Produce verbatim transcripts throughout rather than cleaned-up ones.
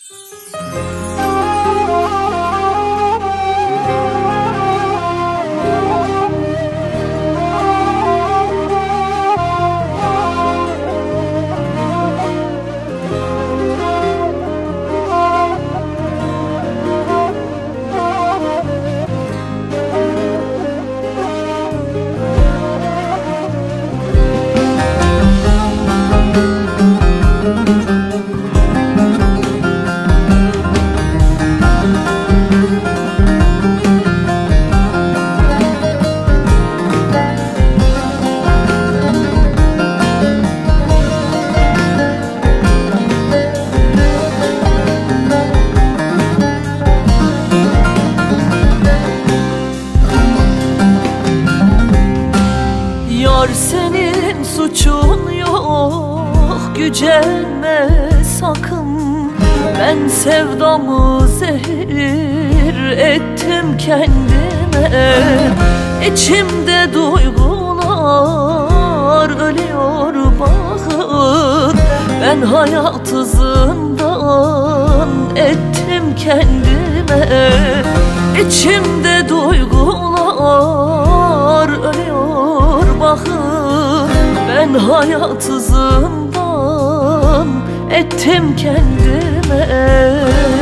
Senin suçun yok, gücenme sakın. Ben sevdamı zehir ettim kendime. İçimde duygular ölüyor bakın. Ben hayatı zindan ettim kendime. İçimde duygular ölüyor bakın. Ben hayatı zindan ettim kendime.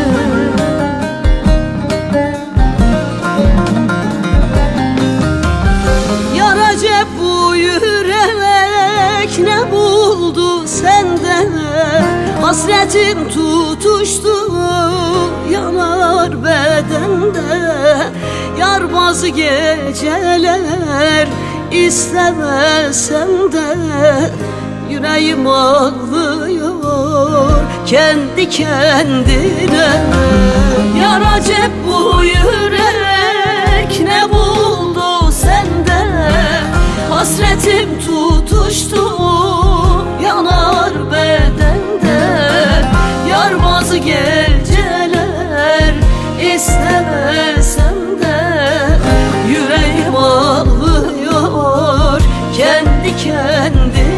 Ya Recep, bu yürek ne buldu sende? Hasretim tutuştu yanar bedende. Yar bazı geceler istemesem de yüreğim ağlıyor kendi kendine. Ya Recep, bu yürek ne buldu sende? Hasretim tutuştu yanar bedende. Yar bazı geceler istemesem de yüreğim ağlıyor kendi kendine.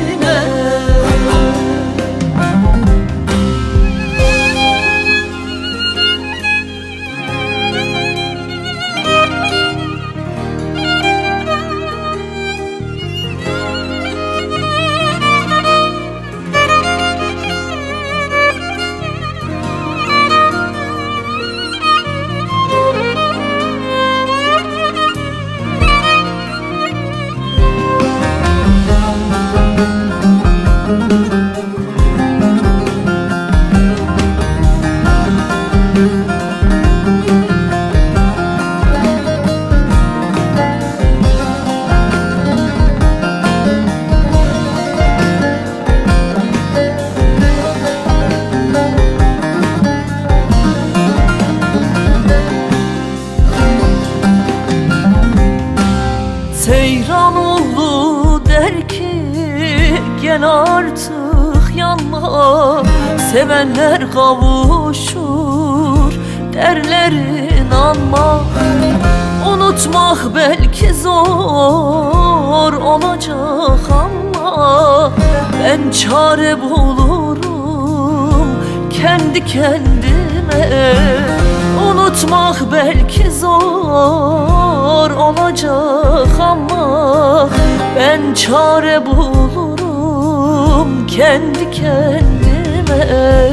Seyranoğlu der ki gel artık yanma. Sevenler kavuşur derler inanma. Unutmak belki zor olacak ama ben çare bulurum kendi kendime. Unutmak belki zor olacak ama ben çare bulurum kendi kendime.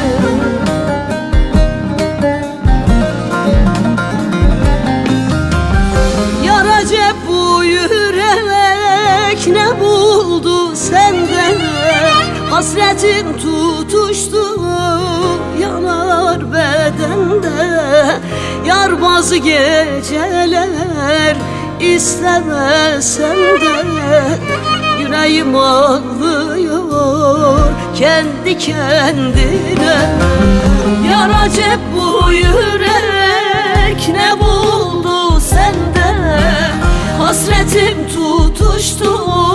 Ya Recep, bu yürek ne buldu sende? Hasretim tutuştu yanar bedende. Yar bazı geceler istemesem de yüreğim ağlıyor kendi kendine. Ya Recep, bu yürek ne buldu sende? Hasretim tutuştu